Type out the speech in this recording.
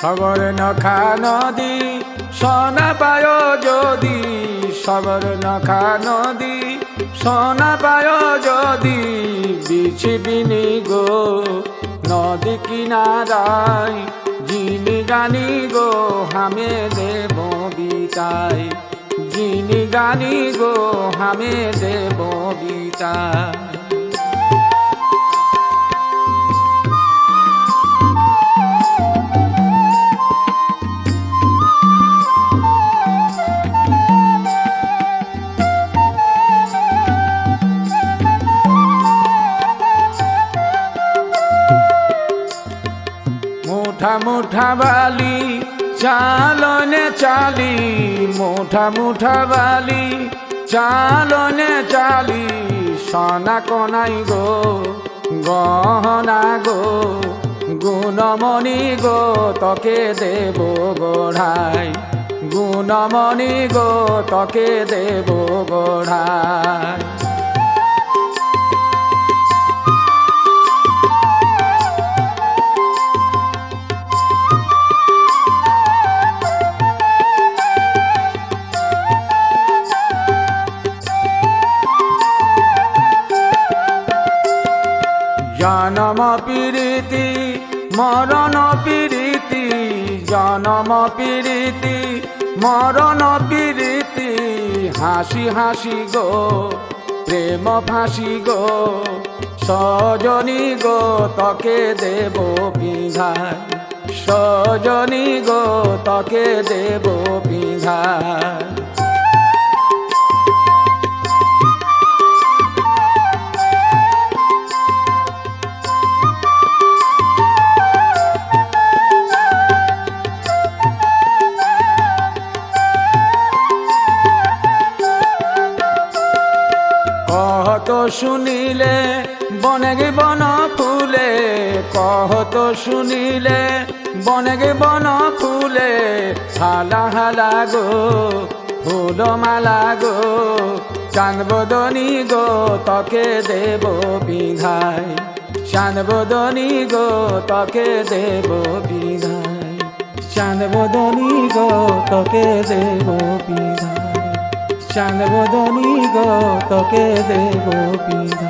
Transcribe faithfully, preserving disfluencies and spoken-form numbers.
সবর নখা নদী সোনা পায় যদি, সবর নখা নদী সোনা পায় যদি, বিছিবিনি গো নদী কিনারায়, যিনি গানি গো হামে দেব বিতাই, যিনি গানি গো হামে দেব বিতাই। মুঠা মুঠা বালি চালনে চালি, মুঠা মুঠা বালি চালনে চালি, সোনা কনাই গো গহনা গো, গুণমণি গো তোকে দেব গড়াই, গুণমণি গো তোকে দেব গড়াই। জনম প্রীতি মরণ প্রীতি, জনম প্রীতি মরণ প্রীতি, হাসি হাসি গো প্রেম ফাঁসি গো, সজনী গো তোকে দেব বিধায়, সজনী গো তোকে দেব বিধায়। কহত শুনিলে বনেগে বন ফুলে, কহত শুনিলে বনেগে বন ফুলে, হালা হালা গো ফুল মালা গো, চাঁদ বদনী গো তোকে দেব বিধাই, চাঁদ বদনী গো তোকে দেব বিধাই, চাঁদ বদনী গো তোকে দেব বিধাই, চাঁদ বদনী গো তোকে দেব বিধাই।